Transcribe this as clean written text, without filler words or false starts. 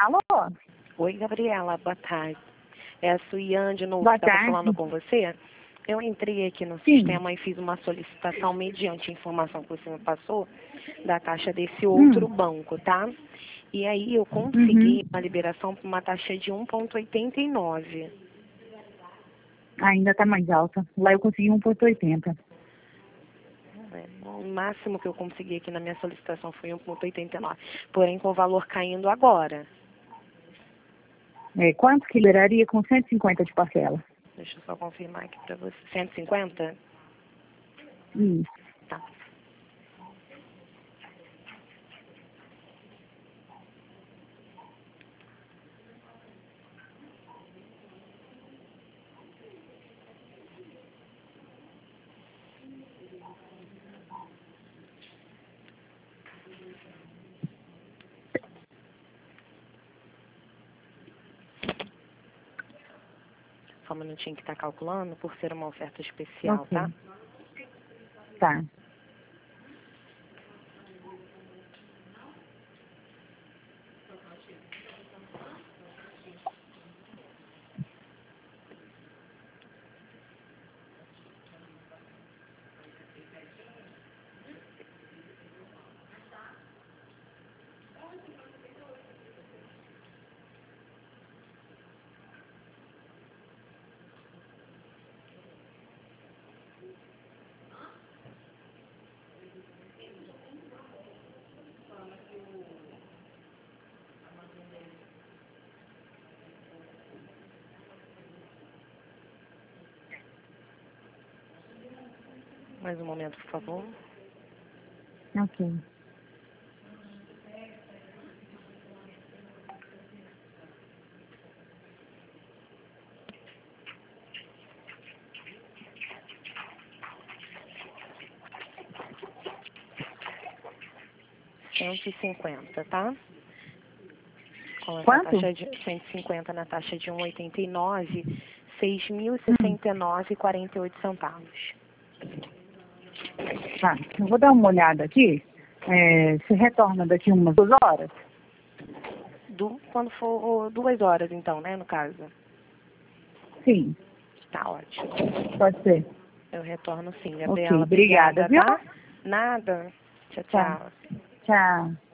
Alô? Oi, Gabriela, boa tarde. É a Suiane de novo Boa que estava tarde. falando com você. Eu entrei aqui no Sim. sistema e fiz uma solicitação mediante a informação que você me passou da taxa desse outro banco, tá? E aí eu consegui uma liberação para uma taxa de 1,89. Ainda está mais alta. Lá eu consegui 1,80. O máximo que eu consegui aqui na minha solicitação foi 1,89. Porém, com o valor caindo agora. Quanto que liberaria com 150 de parcela? Deixa eu só confirmar aqui para você. 150? Isso. Tá. Só um minutinho que está calculando, por ser uma oferta especial, Ok. tá? Tá. Mais um momento, por favor. Ok. R$ 150, tá? Com essa Quanto? taxa de 150 na taxa de 1,89, R$ 6.069,48. Tá. Eu vou dar uma olhada aqui. Você retorna daqui umas 2 horas? Quando for 2 horas, então, né, no caso. Sim. Tá ótimo. Pode ser. Eu retorno sim, Ok. Gabriela. Obrigada, viu? Tá? Nada. Tchau, Tá. tchau. Tchau.